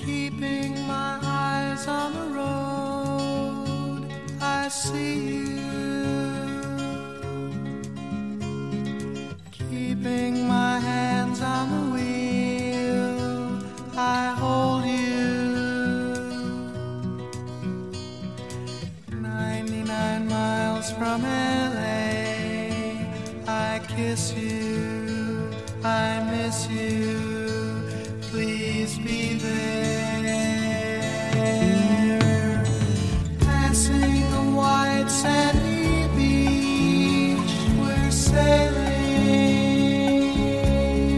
Keeping my eyes on the road, I see you. Keeping my hands on the wheel, I hold you. 99 miles from LA, I kiss you, I miss you. Please be there. Passing the white sandy beach, we're sailing.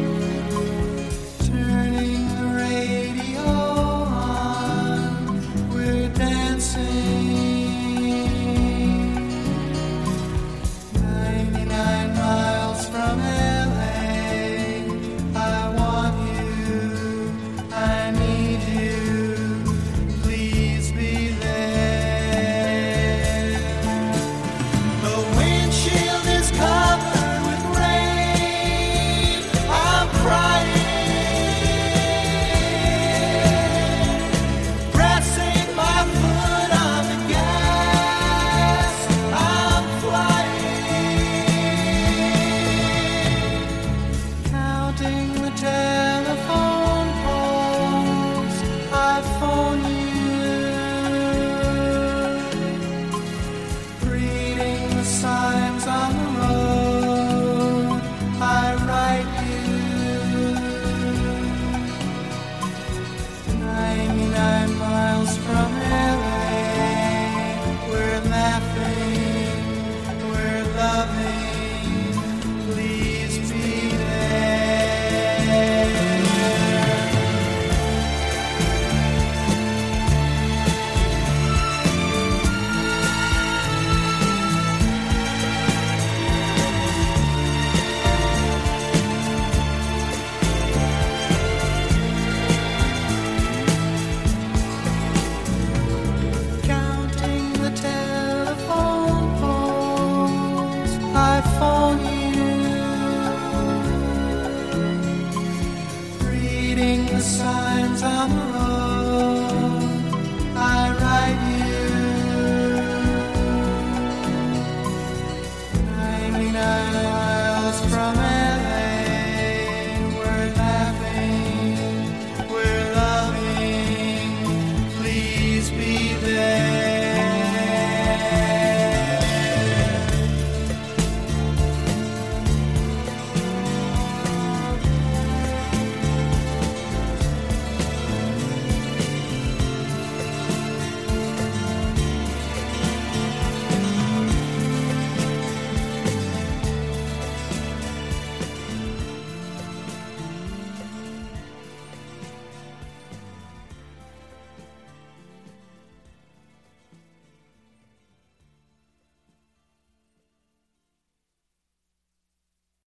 Turning the radio on, we're dancing. 99 miles from LA, I want you. I need you, please be there. The windshield is covered with rain, I'm crying. Pressing my foot on the gas, I'm flying. Counting the telephone poles, I phone you. Reading the signs on the road, I write you. 99 miles from LA, we're laughing, we're loving, please be there. Counting the telephone poles, I phone you. Reading the signs on the road,